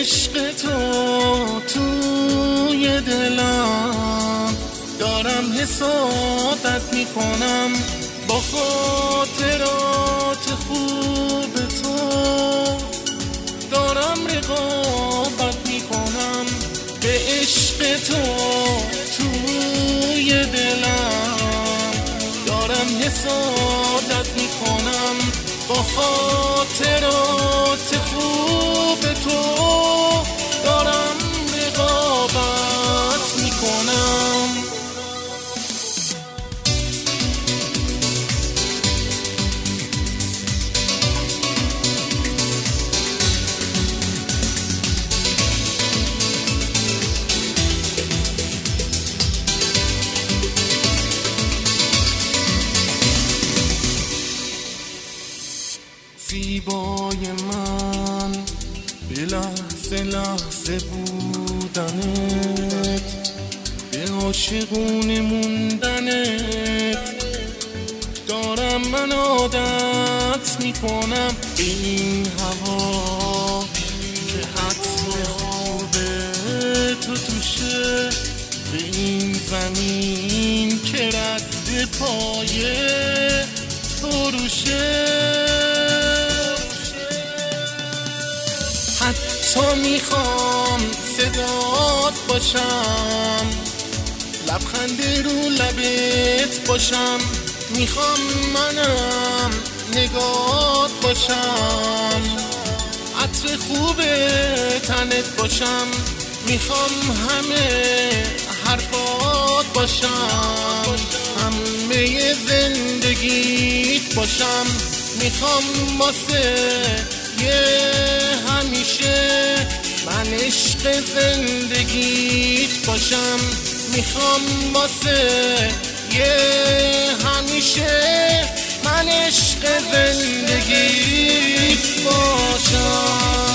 عشق تو توی دلم دارم حسادت میکنم، با خاطرات خوب تو دارم رقابت میکنم. به عشق تو توی دلم دارم حسادت میکنم، با خاطرات خوب تو دارم رقابت میکنم. زیبای من به لحظه لحظه بودنت، به عاشقونه موندنت دارم من عادت میکنم. به این هوا که حتم خوب تو توشه، به این زمین که رد پای تو روشه، حتی میخوام صدات باشم، لبخند رو لبت باشم، میخوام منم نگات باشم، عطر خوب تنت باشم، میخوام همه حرفات باشم، همه زندگیت باشم، میخوام واسه یه همیشه من عشق زندگیت باشم، میخوام واسه یه همیشه من عشق زندگیت باشم.